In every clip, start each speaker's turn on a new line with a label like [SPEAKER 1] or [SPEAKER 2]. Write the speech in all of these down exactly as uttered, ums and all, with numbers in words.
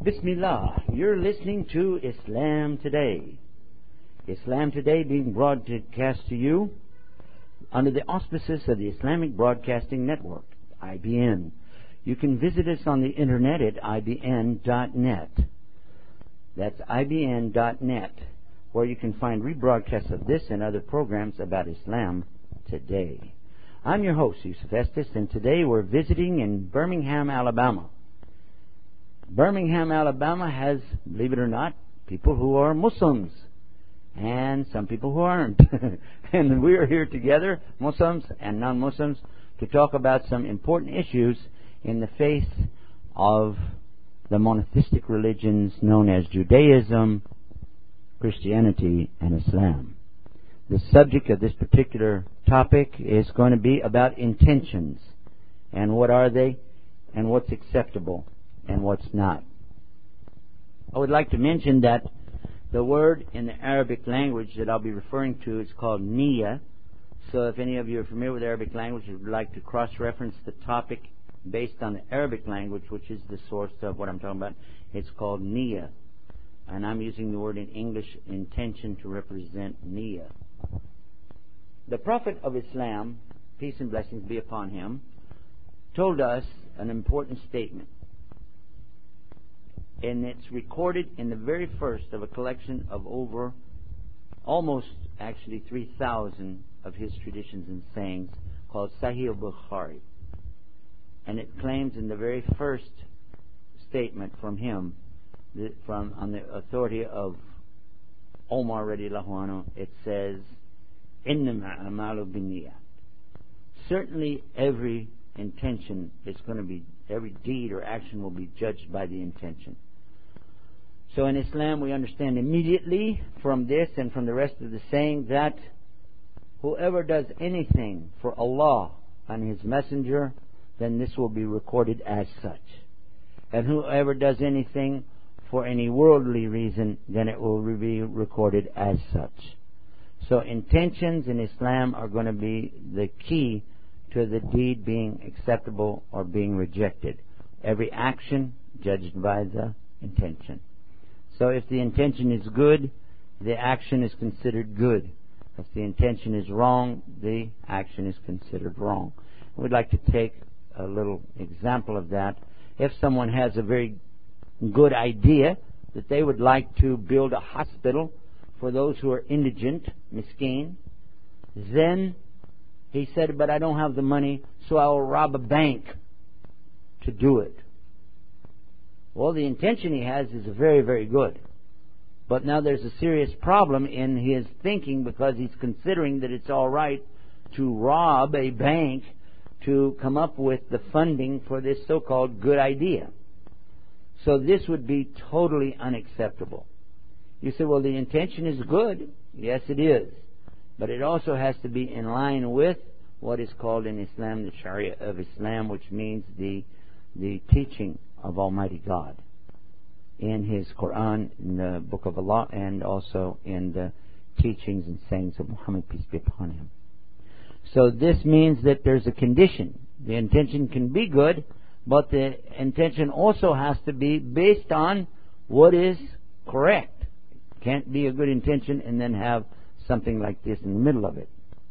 [SPEAKER 1] Bismillah, you're listening to Islam Today. Islam Today being broadcast to you under the auspices of the Islamic Broadcasting Network, I B N. You can visit us on the internet at I B N dot net. That's I B N dot net, where you can find rebroadcasts of this and other programs about Islam today. I'm your host, Yusuf Estes, and today we're visiting in Birmingham, Alabama. Birmingham, Alabama has, believe it or not, people who are Muslims and some people who aren't. And we are here together, Muslims and non-Muslims, to talk about some important issues in the face of the monotheistic religions known as Judaism, Christianity, and Islam. The subject of this particular topic is going to be about intentions, and what are they, and what's acceptable, and what's not. I would like to mention that the word in the Arabic language that I'll be referring to is called niyyah. So if any of you are familiar with Arabic language and would like to cross-reference the topic based on the Arabic language, which is the source of what I'm talking about, it's called niyyah. And I'm using the word in English, intention, to represent niyyah. The Prophet of Islam, peace and blessings be upon him, told us an important statement. And it's recorded in the very first of a collection of over, almost actually three thousand of his traditions and sayings, called Sahih al-Bukhari. And it claims in the very first statement from him, from on the authority of Omar radiallahu anhu, it says, "Innama amalu binniyat." Certainly every intention is going to be, every deed or action will be judged by the intention. So in Islam we understand immediately from this and from the rest of the saying that whoever does anything for Allah and His Messenger, then this will be recorded as such. And whoever does anything for any worldly reason, then it will be recorded as such. So intentions in Islam are going to be the key to the deed being acceptable or being rejected. Every action judged by the intention. So if the intention is good, the action is considered good. If the intention is wrong, the action is considered wrong. We'd like to take a little example of that. If someone has a very good idea that they would like to build a hospital for those who are indigent, miskeen, then he said, but I don't have the money, so I will rob a bank to do it. Well, the intention he has is very, very good. But now there's a serious problem in his thinking, because he's considering that it's all right to rob a bank to come up with the funding for this so-called good idea. So this would be totally unacceptable. You say, well, the intention is good. Yes, it is. But it also has to be in line with what is called in Islam the Sharia of Islam, which means the the teaching of Almighty God in His Quran, in the Book of Allah, and also in the teachings and sayings of Muhammad, peace be upon him. So this means that there's a condition. The intention can be good, but the intention also has to be based on what is correct. It can't be a good intention and then have something like this in the middle of it.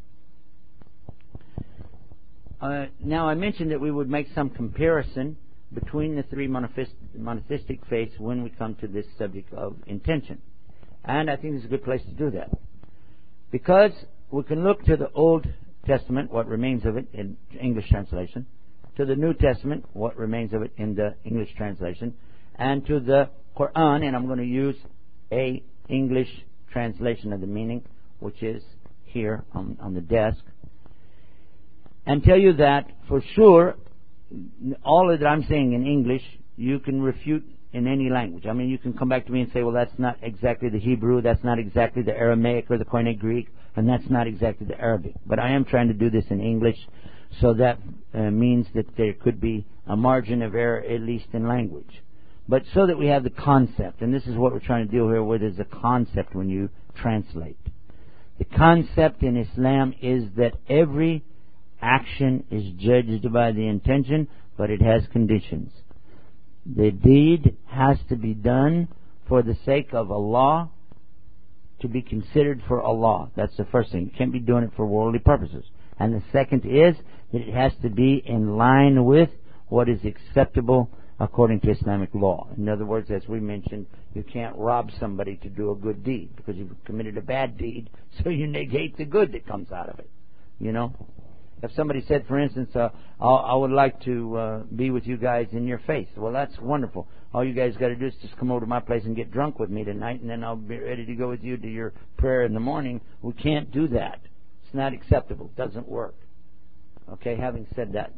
[SPEAKER 1] Uh, now I mentioned that we would make some comparison between the three monotheistic faiths when we come to this subject of intention. And I think this is a good place to do that. Because we can look to the Old Testament, what remains of it in English translation, to the New Testament, what remains of it in the English translation, and to the Quran, and I'm going to use a English translation of the meaning, which is here on, on the desk, and tell you that for sure all that I'm saying in English you can refute in any language. I mean, you can come back to me and say, well, that's not exactly the Hebrew, that's not exactly the Aramaic or the Koine Greek, and that's not exactly the Arabic. But I am trying to do this in English, so that uh, means that there could be a margin of error, at least in language. But so that we have the concept, and this is what we're trying to deal here with, is a concept when you translate. The concept in Islam is that every action is judged by the intention, but it has conditions. The deed has to be done for the sake of Allah, to be considered for Allah. That's the first thing. You can't be doing it for worldly purposes. And the second is that it has to be in line with what is acceptable according to Islamic law. In other words, as we mentioned, you can't rob somebody to do a good deed because you've committed a bad deed, so you negate the good that comes out of it. You know? If somebody said, for instance, uh, I would like to uh, be with you guys in your faith. Well, that's wonderful. All you guys got to do is just come over to my place and get drunk with me tonight, and then I'll be ready to go with you to your prayer in the morning. We can't do that. It's not acceptable. It doesn't work. Okay, having said that,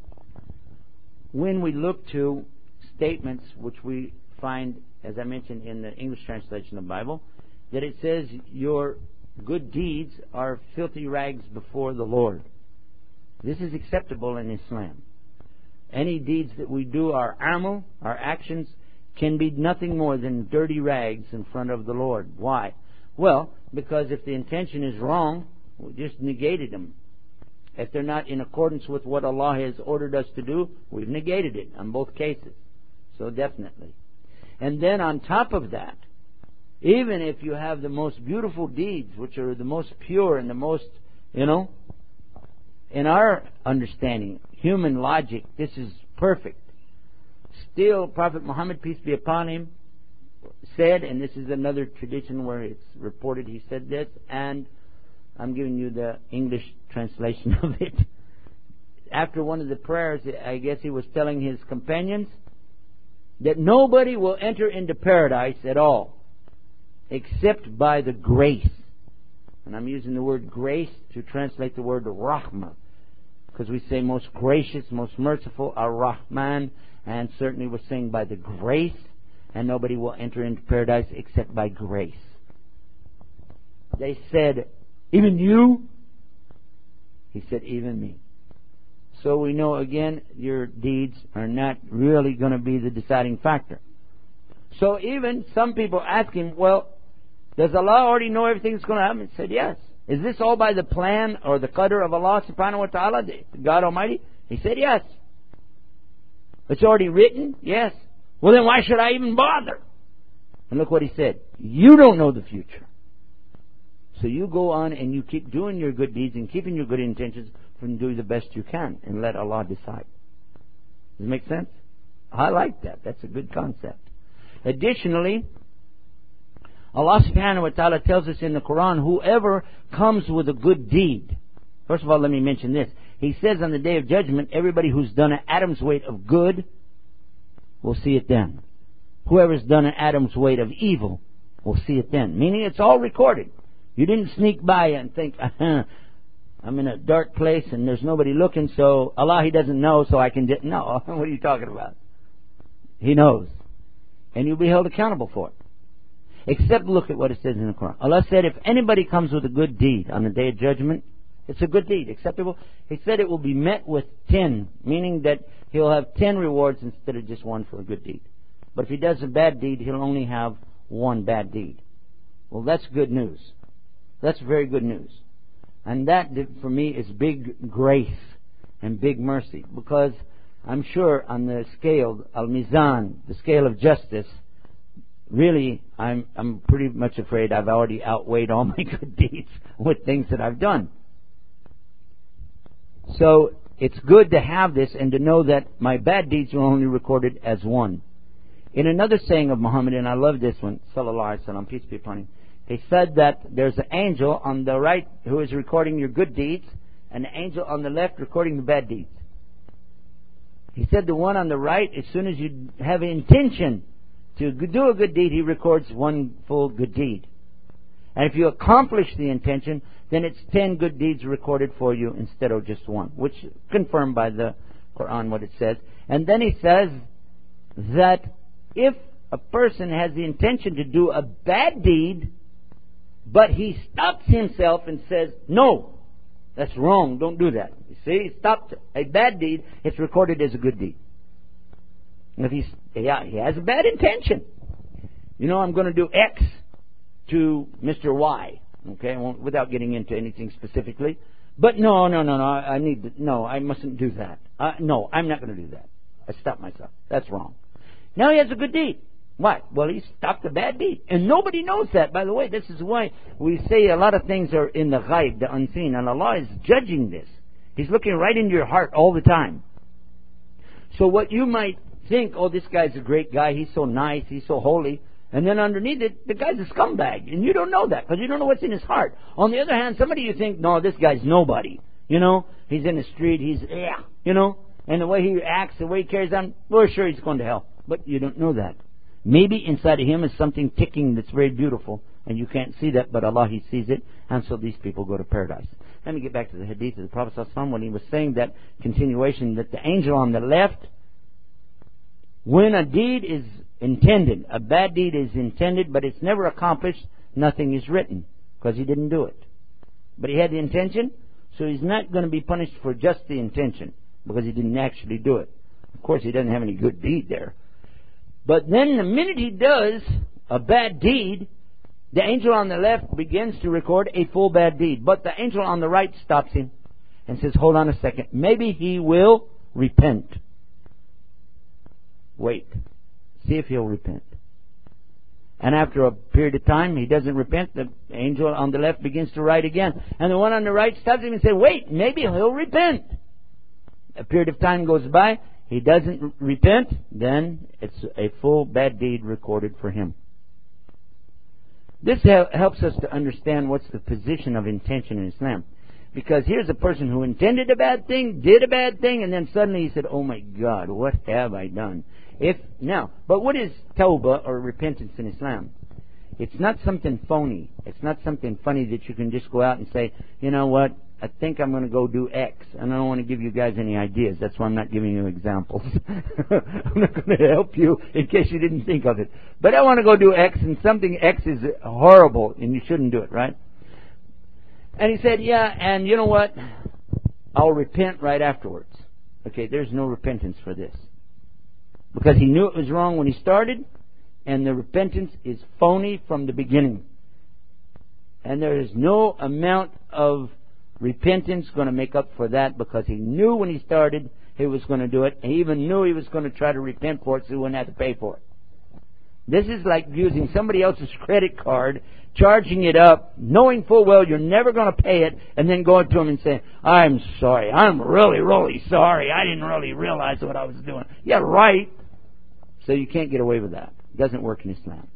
[SPEAKER 1] when we look to statements which we find, as I mentioned in the English translation of the Bible, that it says your good deeds are filthy rags before the Lord. This is acceptable in Islam. Any deeds that we do, our amal, our actions, can be nothing more than dirty rags in front of the Lord. Why? Well, because if the intention is wrong, we just negated them. If they're not in accordance with what Allah has ordered us to do, we've negated it in both cases. So definitely. And then on top of that, even if you have the most beautiful deeds, which are the most pure and the most, you know, in our understanding, human logic, this is perfect. Still, Prophet Muhammad, peace be upon him, said, and this is another tradition where it's reported he said this, and I'm giving you the English translation of it. After one of the prayers, I guess he was telling his companions that nobody will enter into paradise at all except by the grace. And I'm using the word grace to translate the word rahmah, because we say most gracious, most merciful, ar-Rahman, and certainly we're saying by the grace, and nobody will enter into paradise except by grace. They said, even you? He said, even me. So we know again, your deeds are not really going to be the deciding factor. So even some people ask him, well, does Allah already know everything that's going to happen? He said, yes. Is this all by the plan or the qadr of Allah subhanahu wa ta'ala, God Almighty? He said, yes. It's already written? Yes. Well, then why should I even bother? And look what he said. You don't know the future. So you go on and you keep doing your good deeds and keeping your good intentions from doing the best you can and let Allah decide. Does it make sense? I like that. That's a good concept. Additionally, Allah subhanahu wa ta'ala tells us in the Quran, whoever comes with a good deed. First of all, let me mention this. He says on the Day of Judgment, everybody who's done an atom's weight of good will see it then. Whoever's done an atom's weight of evil will see it then. Meaning it's all recorded. You didn't sneak by and think, uh-huh, I'm in a dark place and there's nobody looking, so Allah, He doesn't know, so I can... Di-. No, what are you talking about? He knows. And you'll be held accountable for it. Except look at what it says in the Quran. Allah said, if anybody comes with a good deed on the Day of Judgment, it's a good deed, acceptable. He said it will be met with ten, meaning that he'll have ten rewards instead of just one for a good deed. But if he does a bad deed, he'll only have one bad deed. Well, that's good news. That's very good news. And that, for me, is big grace and big mercy. Because I'm sure on the scale, al-mizan, the scale of justice, really, I'm I'm pretty much afraid I've already outweighed all my good deeds with things that I've done. So it's good to have this and to know that my bad deeds are only recorded as one. In another saying of Muhammad, and I love this one, sallallahu alaihi wasallam, peace be upon him, he said that there's an angel on the right who is recording your good deeds, and an angel on the left recording the bad deeds. He said the one on the right, as soon as you have intention to do a good deed, he records one full good deed. And if you accomplish the intention, then it's ten good deeds recorded for you instead of just one, which is confirmed by the Quran what it says. And then he says that if a person has the intention to do a bad deed, but he stops himself and says, no, that's wrong, don't do that. You see, he stopped a bad deed, it's recorded as a good deed. And if he's, yeah, he has a bad intention. You know, I'm going to do X to Mister Y, okay, without getting into anything specifically. But no, no, no, no, I need to, no, I mustn't do that. Uh, no, I'm not going to do that. I stop myself. That's wrong. Now he has a good deed. What? Well, he stopped a bad deed. And nobody knows that, by the way. This is why we say a lot of things are in the ghaib, the unseen. And Allah is judging this. He's looking right into your heart all the time. So what you might think, oh, this guy's a great guy, he's so nice, he's so holy. And then underneath it, the guy's a scumbag. And you don't know that because you don't know what's in his heart. On the other hand, somebody you think, no, this guy's nobody. You know, he's in the street, he's, yeah, you know. And the way he acts, the way he carries on, we're sure he's going to hell. But you don't know that. Maybe inside of him is something ticking that's very beautiful, and you can't see that, but Allah, He sees it, and so these people go to paradise. Let me get back to the hadith of the Prophet ﷺ when he was saying that continuation, that the angel on the left, when a deed is intended, a bad deed is intended, but it's never accomplished, nothing is written, because he didn't do it. But he had the intention, so he's not going to be punished for just the intention, because he didn't actually do it. Of course, he doesn't have any good deed there. But then the minute he does a bad deed, the angel on the left begins to record a full bad deed. But the angel on the right stops him and says, hold on a second. Maybe he will repent. Wait. See if he'll repent. And after a period of time, he doesn't repent. The angel on the left begins to write again. And the one on the right stops him and says, wait, maybe he'll repent. A period of time goes by. He doesn't repent, then it's a full bad deed recorded for him. This helps us to understand what's the position of intention in Islam. Because here's a person who intended a bad thing, did a bad thing, and then suddenly he said, oh my God, what have I done? If now, but what is tawbah or repentance in Islam? It's not something phony. It's not something funny that you can just go out and say, you know what? I think I'm going to go do X. And I don't want to give you guys any ideas. That's why I'm not giving you examples. I'm not going to help you in case you didn't think of it. But I want to go do X, and something X is horrible, and you shouldn't do it, right? And he said, yeah, and you know what? I'll repent right afterwards. Okay, there's no repentance for this. Because he knew it was wrong when he started, and the repentance is phony from the beginning. And there is no amount of repentance going to make up for that, because he knew when he started he was going to do it. He even knew he was going to try to repent for it so he wouldn't have to pay for it. This is like using somebody else's credit card, charging it up, knowing full well you're never going to pay it, and then going to him and saying, I'm sorry, I'm really, really sorry. I didn't really realize what I was doing. Yeah, right. So you can't get away with that. It doesn't work in Islam.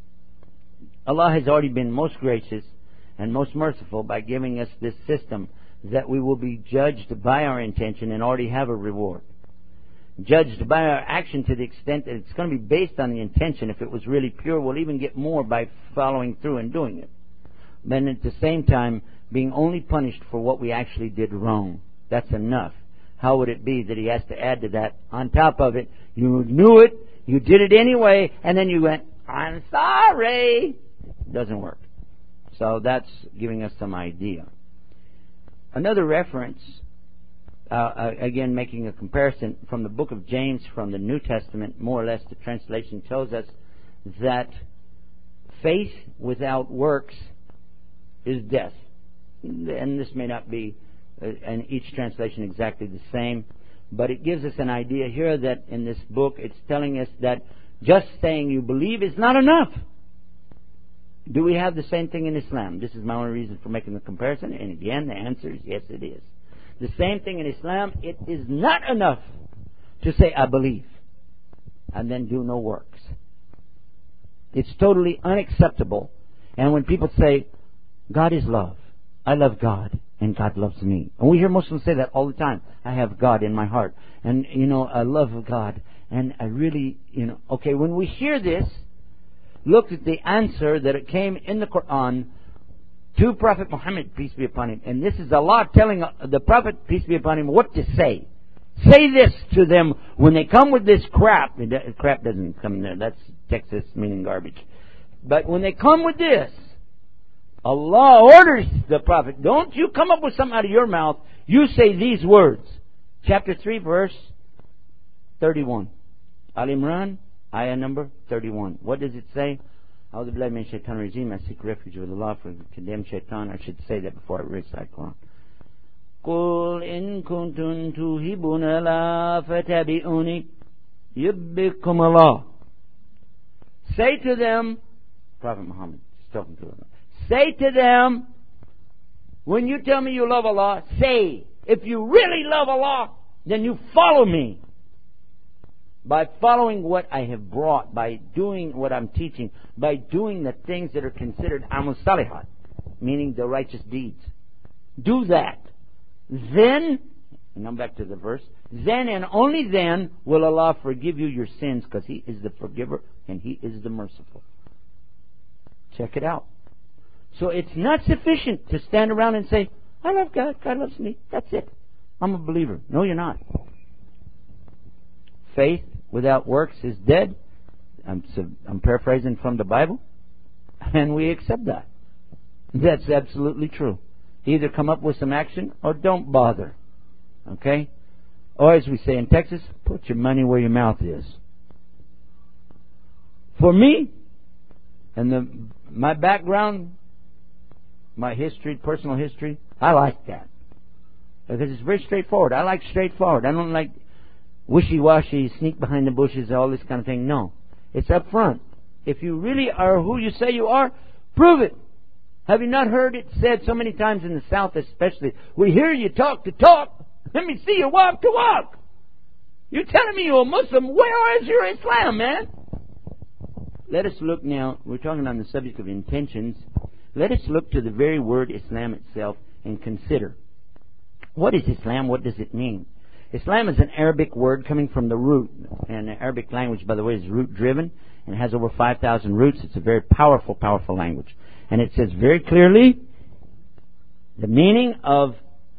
[SPEAKER 1] Allah has already been most gracious and most merciful by giving us this system that we will be judged by our intention and already have a reward. Judged by our action to the extent that it's going to be based on the intention. If it was really pure, we'll even get more by following through and doing it. Then at the same time, being only punished for what we actually did wrong. That's enough. How would it be that he has to add to that? On top of it, you knew it, you did it anyway, and then you went, I'm sorry. It doesn't work. So that's giving us some idea. Another reference, uh, again making a comparison from the book of James from the New Testament, more or less the translation tells us that faith without works is death. And this may not be uh, in each translation exactly the same, but it gives us an idea here that in this book it's telling us that just saying you believe is not enough. Do we have the same thing in Islam? This is my only reason for making the comparison. And again, the answer is yes, it is. The same thing in Islam. It is not enough to say, I believe, and then do no works. It's totally unacceptable. And when people say, God is love, I love God, and God loves me. And we hear Muslims say that all the time. I have God in my heart. And, you know, I love God. And I really, you know, okay, when we hear this, look at the answer that it came in the Quran to Prophet Muhammad, peace be upon him. And this is Allah telling the Prophet, peace be upon him, what to say. Say this to them when they come with this crap. Crap doesn't come in there. That's Texas meaning garbage. But when they come with this, Allah orders the Prophet, don't you come up with something out of your mouth. You say these words. Chapter three, verse thirty-one. Al-Imran, ayah number thirty-one. What does it say? A'udhu billahi min shaitan rajim. I seek refuge with Allah from condemned shaitan. I should say that before I recite Quran. قُلْ إِن كُنْتُمْ تُحِبُّونَ اللَّهَ فَاتَّبِعُونِي يُحْبِبْكُمُ اللَّهُ Say to them, Prophet Muhammad is talking to them. Say to them, when you tell me you love Allah, say, if you really love Allah, then you follow me. By following what I have brought, by doing what I'm teaching, by doing the things that are considered amal salihat, meaning the righteous deeds. Do that. Then, and I'm back to the verse, then and only then will Allah forgive you your sins, because He is the forgiver and He is the merciful. Check it out. So it's not sufficient to stand around and say, I love God, God loves me, that's it. I'm a believer. No, you're not. Faith without works is dead. I'm, I'm paraphrasing from the Bible, and we accept that. That's absolutely true. Either come up with some action or don't bother. Okay? Or as we say in Texas, put your money where your mouth is. For me, and the, my background, my history, personal history, I like that. Because it's very straightforward. I like straightforward. I don't like wishy-washy, sneak behind the bushes, all this kind of thing. No. It's up front. If you really are who you say you are, prove it. Have you not heard it said so many times in the South especially? We hear you talk to talk. Let me see you walk to walk. You're telling me you're a Muslim. Where is your Islam, man? Let us look now. We're talking on the subject of intentions. Let us look to the very word Islam itself and consider. What is Islam? What does it mean? Islam is an Arabic word coming from the root. And the Arabic language, by the way, is root-driven and has over five thousand roots. It's a very powerful, powerful language. And it says very clearly, the meaning of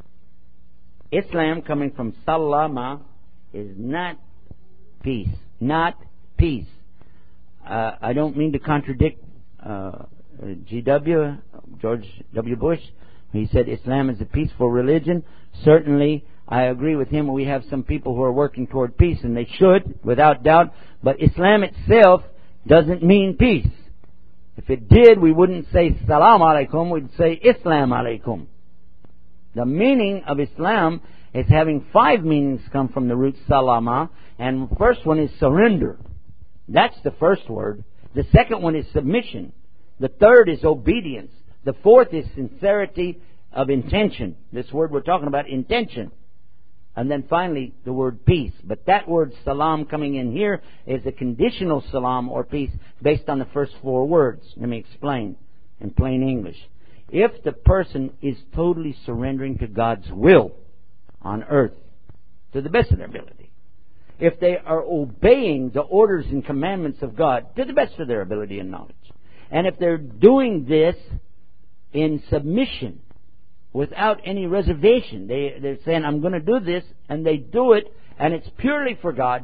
[SPEAKER 1] Islam coming from salama is not peace. Not peace. Uh, I don't mean to contradict uh, G W, George W. Bush. He said Islam is a peaceful religion. Certainly, I agree with him. We have some people who are working toward peace, and they should, without doubt. But Islam itself doesn't mean peace. If it did, we wouldn't say Salam Alaikum, we'd say Islam Alaikum. The meaning of Islam is having five meanings come from the root Salama, and the first one is surrender. That's the first word. The second one is submission. The third is obedience. The fourth is sincerity of intention. This word we're talking about, intention. And then finally, the word peace. But that word salam coming in here is a conditional salam or peace based on the first four words. Let me explain in plain English. If the person is totally surrendering to God's will on earth, to the best of their ability, if they are obeying the orders and commandments of God to the best of their ability and knowledge, and if they're doing this in submission, without any reservation. They, they're saying, I'm going to do this, and they do it, and it's purely for God.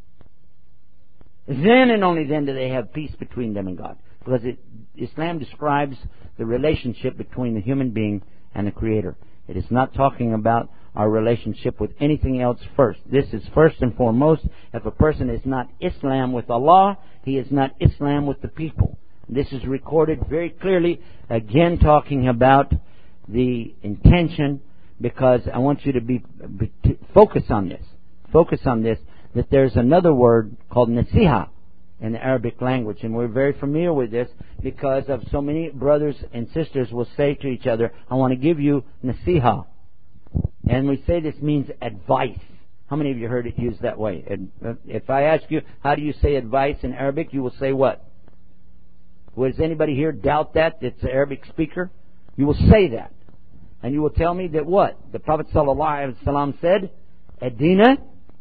[SPEAKER 1] Then and only then do they have peace between them and God. Because it, Islam describes the relationship between the human being and the Creator. It is not talking about our relationship with anything else first. This is first and foremost. If a person is not Islam with Allah, he is not Islam with the people. This is recorded very clearly, again talking about the intention, because I want you to be, be to focus on this. Focus on this, that there's another word called nasiha in the Arabic language, and we're very familiar with this because of so many brothers and sisters will say to each other, I want to give you nasiha. And we say this means advice. How many of you heard it used that way? If I ask you, how do you say advice in Arabic, you will say what? Does anybody here doubt that? It's an Arabic speaker? You will say that. And you will tell me that what? The Prophet ﷺ said, Adina.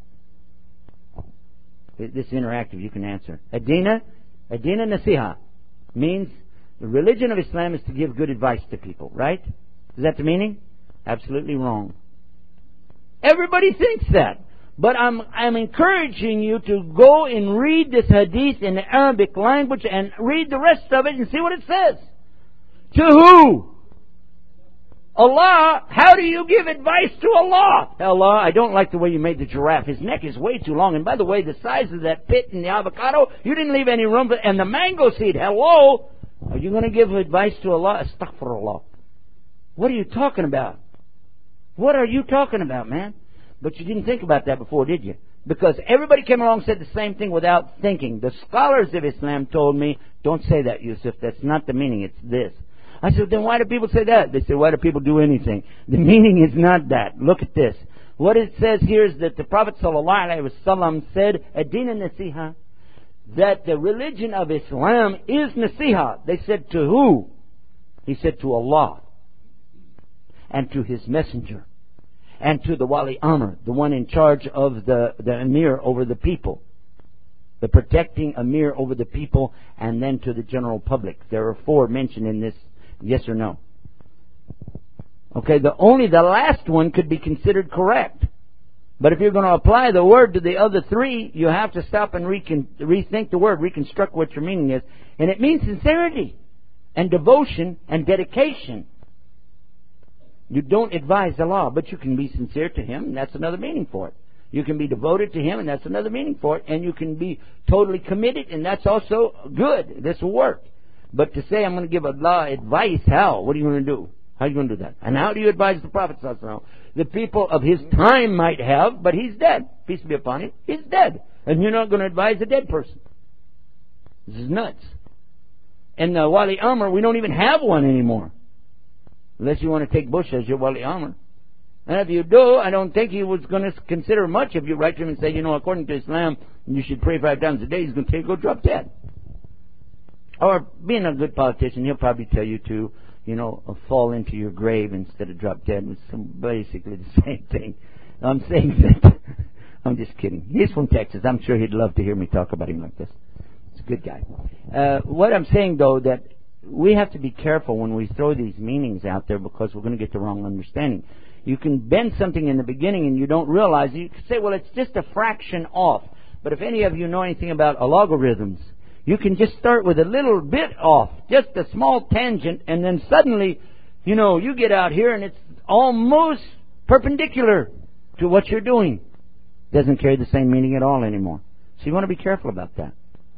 [SPEAKER 1] This is interactive, you can answer. Adina, Adina Nasiha means the religion of Islam is to give good advice to people, right? Is that the meaning? Absolutely wrong. Everybody thinks that. But I'm, I'm encouraging you to go and read this hadith in the Arabic language and read the rest of it and see what it says. To who? Allah. How do you give advice to Allah? Allah, I don't like the way you made the giraffe. His neck is way too long. And by the way, the size of that pit in the avocado, you didn't leave any room. For, and the mango seed, hello? Are you going to give advice to Allah? Astaghfirullah. What are you talking about? What are you talking about, man? But you didn't think about that before, did you? Because everybody came along and said the same thing without thinking. The scholars of Islam told me, don't say that, Yusuf. That's not the meaning. It's this. I said, then why do people say that? They said, why do people do anything? The meaning is not that. Look at this. What it says here is that the Prophet ﷺ said, Ad-din al-nasiha, that the religion of Islam is nasiha. They said, to who? He said, to Allah and to His Messenger and to the Wali Amr, the one in charge of the, the Emir over the people, the protecting Emir over the people, and then to the general public. There are four mentioned in this, yes or no. Okay, the only the last one could be considered correct. But if you're going to apply the word to the other three, you have to stop and recon, rethink the word, reconstruct what your meaning is. And it means sincerity and devotion and dedication. You don't advise Allah, but you can be sincere to Him, and that's another meaning for it. You can be devoted to Him, and that's another meaning for it. And you can be totally committed, and that's also good. This will work. But to say I'm going to give Allah advice, how? What are you going to do? How are you going to do that? And how do you advise the Prophet sallallahu alaihi wasallam? The people of his time might have, but he's dead. Peace be upon him. He's dead. And you're not going to advise a dead person. This is nuts. And the Wali Amr, we don't even have one anymore. Unless you want to take Bush as your Wali Amr. And if you do, I don't think he was going to consider much if you write to him and say, you know, according to Islam, you should pray five times a day. He's going to tell you to go drop dead. Or being a good politician, he'll probably tell you to, you know, fall into your grave instead of drop dead. It's basically the same thing. I'm saying that. I'm just kidding. He's from Texas. I'm sure he'd love to hear me talk about him like this. He's a good guy. Uh, what I'm saying, though, that we have to be careful when we throw these meanings out there because we're going to get the wrong understanding. You can bend something in the beginning and you don't realize it. You can say, well, it's just a fraction off. But if any of you know anything about logarithms, you can just start with a little bit off, just a small tangent, and then suddenly, you know, you get out here and it's almost perpendicular to what you're doing. Doesn't carry the same meaning at all anymore. So you want to be careful about that.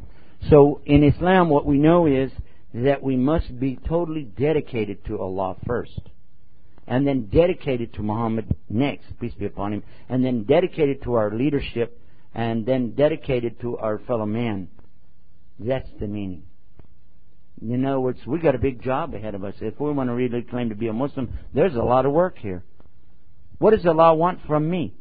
[SPEAKER 1] So in Islam, what we know is that we must be totally dedicated to Allah first, and then dedicated to Muhammad next, peace be upon him, and then dedicated to our leadership, and then dedicated to our fellow man. That's the meaning. In other words, we got a big job ahead of us. If we want to really claim to be a Muslim, there's a lot of work here. What does Allah want from me?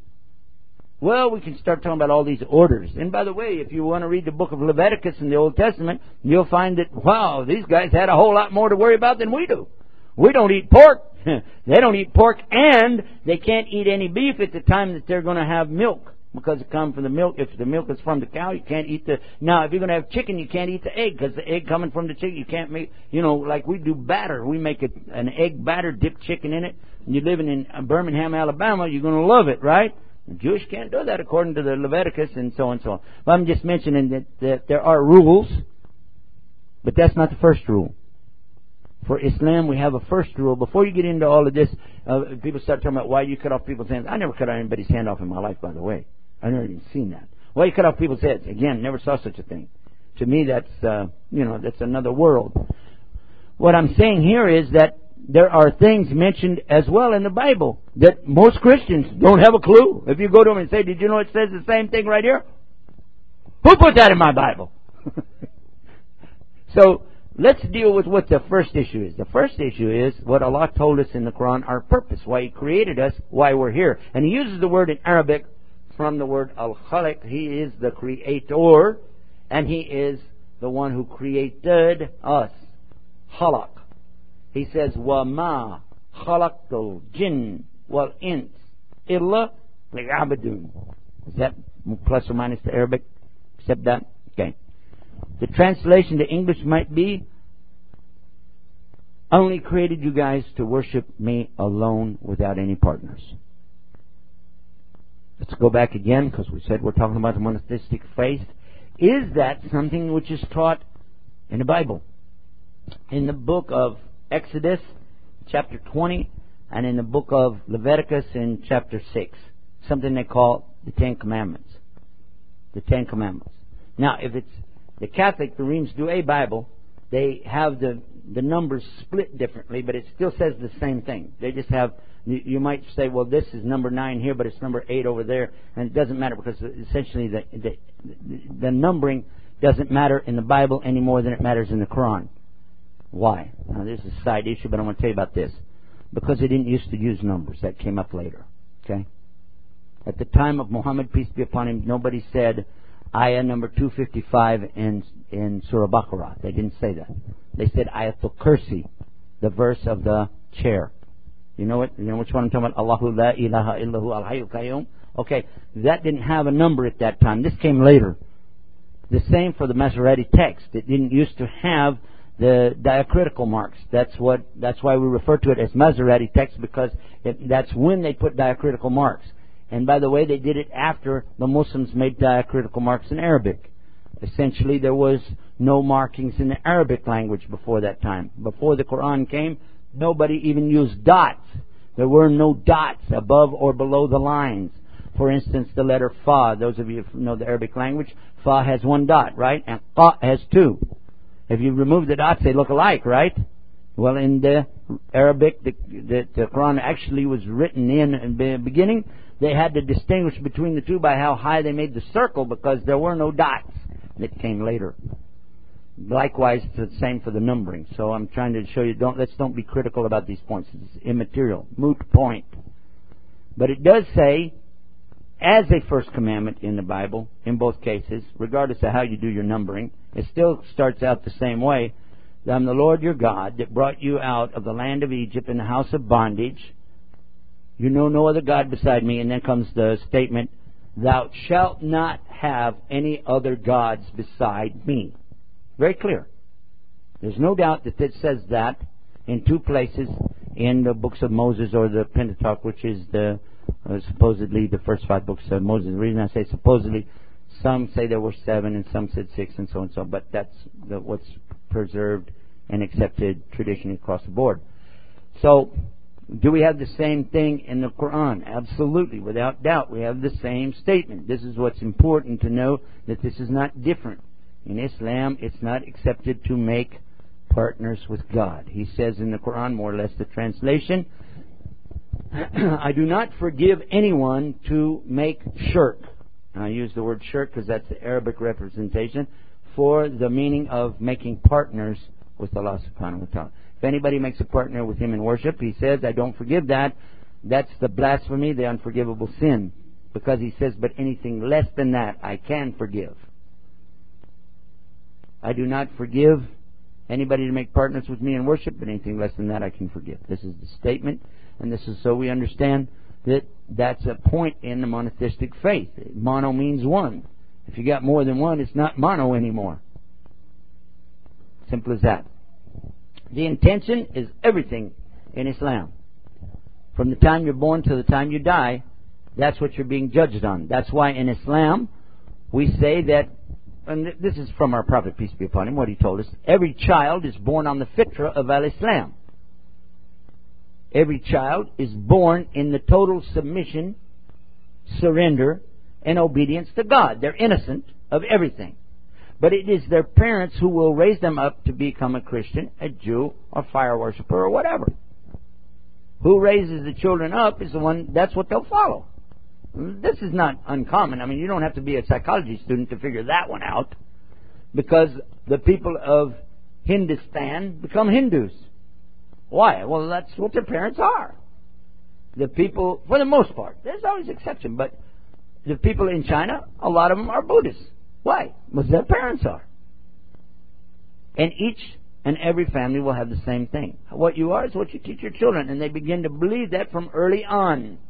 [SPEAKER 1] Well, we can start talking about all these orders. And by the way, if you want to read the book of Leviticus in the Old Testament, you'll find that, wow, these guys had a whole lot more to worry about than we do. We don't eat pork. They don't eat pork, and they can't eat any beef at the time that they're going to have milk, because it comes from the milk. If the milk is from the cow, you can't eat the... Now, if you're going to have chicken, you can't eat the egg, because the egg coming from the chicken, you can't make... You know, like we do batter. We make a, an egg batter, dip chicken in it. And you're living in Birmingham, Alabama, you're going to love it, right? The Jewish can't do that according to the Leviticus and so on and so on. But I'm just mentioning that, that there are rules, but that's not the first rule. For Islam, we have a first rule. Before you get into all of this, uh, people start talking about why you cut off people's hands. I never cut anybody's hand off in my life, by the way. I've never even seen that. Why you cut off people's heads? Again, never saw such a thing. To me, that's, uh, you know, that's another world. What I'm saying here is that there are things mentioned as well in the Bible that most Christians don't have a clue. If you go to them and say, did you know it says the same thing right here? Who put that in my Bible? So, let's deal with what the first issue is. The first issue is what Allah told us in the Quran, our purpose, why He created us, why we're here. And He uses the word in Arabic from the word Al-Khaliq. He is the creator, and He is the one who created us. Khalaq. He says, وَمَا خَلَقْتُ الْجِنَّ وَالْإِنسَ إِلَّا لِيَعْبُدُونِ. Is that plus or minus the Arabic? Except that? Okay. The translation to English might be, I only created you guys to worship me alone without any partners. Let's go back again, because we said we're talking about the monotheistic faith. Is that something which is taught in the Bible? In the book of Exodus, chapter twenty, and in the book of Leviticus in chapter six. Something they call the Ten Commandments. The Ten Commandments. Now, if it's the Catholic, the Reims do a Bible, they have the, the numbers split differently, but it still says the same thing. They just have, you, you might say, well, this is number nine here, but it's number eight over there, and it doesn't matter because essentially the, the, the numbering doesn't matter in the Bible any more than it matters in the Quran. Why? Now, this is a side issue, but I want to tell you about this. Because they didn't used to use numbers. That came up later. Okay? At the time of Muhammad, peace be upon him, nobody said ayah number two fifty-five in, in Surah Baqarah. They didn't say that. They said Ayatul Kursi, the verse of the chair. You know what? You know which one I'm talking about? Allahu la ilaha illahu al-hayyul qayyum. Okay, that didn't have a number at that time. This came later. The same for the Masoretic text. It didn't used to have the diacritical marks. That's what. That's why we refer to it as Masoretic text, because it, that's when they put diacritical marks. And by the way, they did it after the Muslims made diacritical marks in Arabic. Essentially, there was no markings in the Arabic language before that time. Before the Quran came, nobody even used dots. There were no dots above or below the lines. For instance, the letter Fa, those of you who know the Arabic language, Fa has one dot, right? And Qa has two. If you remove the dots, they look alike, right? Well, in the Arabic, the, the, the Quran actually was written in, in the beginning. They had to distinguish between the two by how high they made the circle, because there were no dots. That came later. Likewise, it's the same for the numbering. So I'm trying to show you, don't let's don't be critical about these points. It's immaterial, moot point. But it does say, as a first commandment in the Bible, in both cases, regardless of how you do your numbering, it still starts out the same way. I'm the Lord your God that brought you out of the land of Egypt in the house of bondage. You know no other God beside me. And then comes the statement, thou shalt not have any other gods beside me. Very clear. There's no doubt that it says that in two places in the books of Moses, or the Pentateuch, which is the uh, supposedly the first five books of Moses. The reason I say supposedly, some say there were seven and some said six and so and so, but that's the, what's preserved and accepted tradition across the board. So, do we have the same thing in the Quran? Absolutely, without doubt. We have the same statement. This is what's important to know, that this is not different. In Islam, it's not accepted to make partners with God. He says in the Quran, more or less the translation, I do not forgive anyone to make shirk. And I use the word shirk because that's the Arabic representation for the meaning of making partners with Allah subhanahu wa ta'ala. If anybody makes a partner with Him in worship, He says, I don't forgive that. That's the blasphemy, the unforgivable sin. Because He says, but anything less than that, I can forgive. I do not forgive anybody to make partners with me in worship, but anything less than that, I can forgive. This is the statement, and this is so we understand that that's a point in the monotheistic faith. Mono means one. If you got more than one, it's not mono anymore. Simple as that. The intention is everything in Islam. From the time you're born to the time you die, that's what you're being judged on. That's why in Islam we say that, and this is from our Prophet, peace be upon him, what he told us, every child is born on the fitra of al-Islam. Every child is born in the total submission, surrender, and obedience to God. They're innocent of everything. But it is their parents who will raise them up to become a Christian, a Jew, a fire worshiper, or whatever. Who raises the children up is the one, that's what they'll follow. This is not uncommon. I mean, you don't have to be a psychology student to figure that one out. Because the people of Hindustan become Hindus. Why? Well, that's what their parents are. The people, for the most part, there's always exception, but the people in China, a lot of them are Buddhists. Why? Because their parents are. And each and every family will have the same thing. What you are is what you teach your children, and they begin to believe that from early on.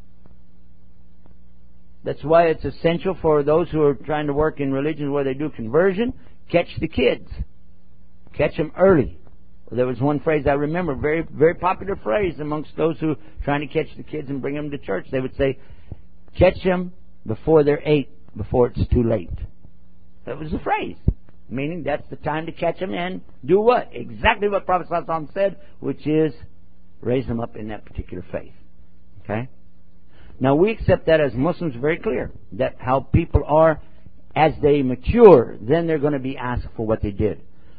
[SPEAKER 1] That's why it's essential for those who are trying to work in religions where they do conversion, catch the kids. Catch them early. There was one phrase I remember, very very popular phrase amongst those who are trying to catch the kids and bring them to church. They would say, catch them before they're eight, before it's too late. That was the phrase. Meaning that's the time to catch them in. Do what? Exactly what Prophet ﷺ said, which is raise them up in that particular faith. Okay? Now we accept that as Muslims very clear. That how people are as they mature, then they're going to be asked for what they did.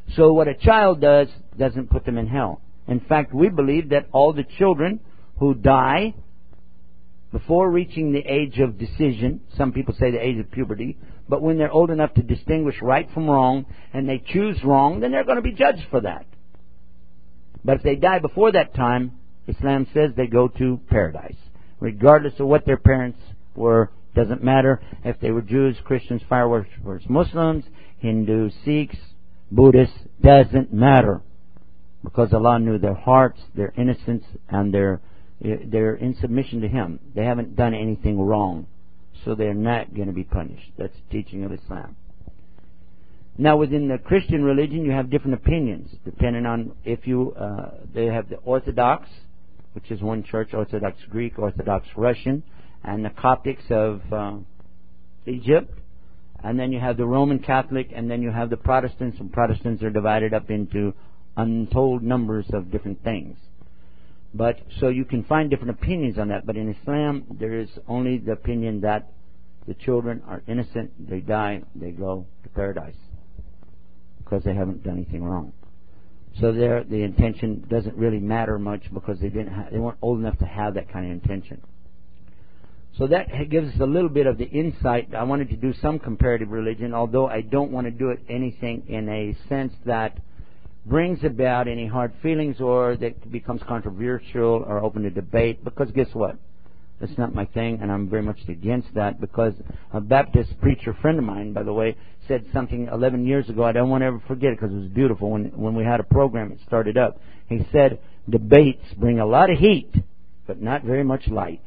[SPEAKER 1] So what a child does doesn't put them in hell. In fact, we believe that all the children who die before reaching the age of decision, some people say the age of puberty, but when they're old enough to distinguish right from wrong and they choose wrong, then they're going to be judged for that. But if they die before that time, Islam says they go to paradise. Regardless of what their parents were, doesn't matter if they were Jews, Christians, fire worshippers, Muslims, Hindus, Sikhs, Buddhists, doesn't matter. Because Allah knew their hearts, their innocence, and their they're in submission to Him. They haven't done anything wrong. So they're not going to be punished. That's the teaching of Islam. Now within the Christian religion you have different opinions depending on if you, uh, they have the Orthodox, which is one church, Orthodox Greek, Orthodox Russian, and the Coptics of uh, Egypt. And then you have the Roman Catholic, and then you have the Protestants, and Protestants are divided up into untold numbers of different things. But so you can find different opinions on that. But in Islam, there is only the opinion that the children are innocent. They die, they go to paradise because they haven't done anything wrong. So there, the intention doesn't really matter much because they didn't, ha- they weren't old enough to have that kind of intention. So that gives us a little bit of the insight. I wanted to do some comparative religion, although I don't want to do it anything in a sense that brings about any hard feelings or that becomes controversial or open to debate, because guess what? That's not my thing, and I'm very much against that, because a Baptist preacher friend of mine, by the way, said something eleven years ago. I don't want to ever forget it because it was beautiful. When, when we had a program, it started up. He said, debates bring a lot of heat, but not very much light.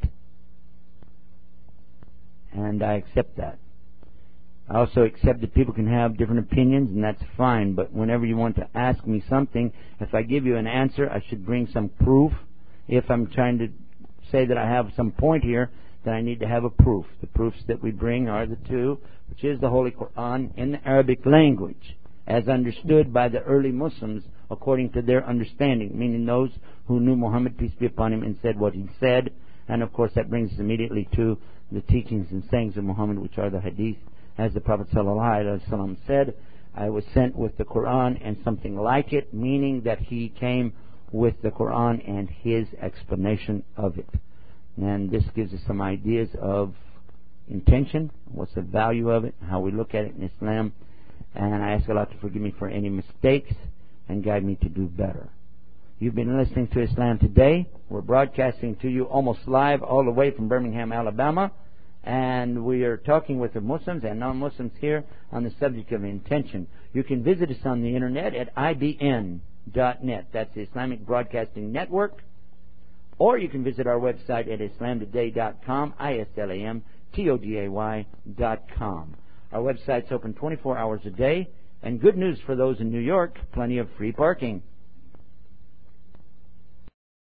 [SPEAKER 1] And I accept that. I also accept that people can have different opinions, and that's fine. But whenever you want to ask me something, if I give you an answer, I should bring some proof. If I'm trying to say that I have some point here, then I need to have a proof. The proofs that we bring are the two, which is the Holy Quran in the Arabic language, as understood by the early Muslims according to their understanding, meaning those who knew Muhammad, peace be upon him, and said what he said. And of course that brings us immediately to the teachings and sayings of Muhammad, which are the hadith. As the Prophet ﷺ said, I was sent with the Quran and something like it, meaning that he came with the Quran and his explanation of it. And this gives us some ideas of intention, what's the value of it, how we look at it in Islam. And I ask Allah to forgive me for any mistakes and guide me to do better. You've been listening to Islam Today. We're broadcasting to you almost live all the way from Birmingham, Alabama. And we are talking with the Muslims and non-Muslims here on the subject of intention. You can visit us on the internet at I B N dot net. That's the Islamic Broadcasting Network. Or you can visit our website at islam today dot com, I S L A M T O D A Y dot com. Our website's open twenty-four hours a day. And good news for those in New York, plenty of free parking.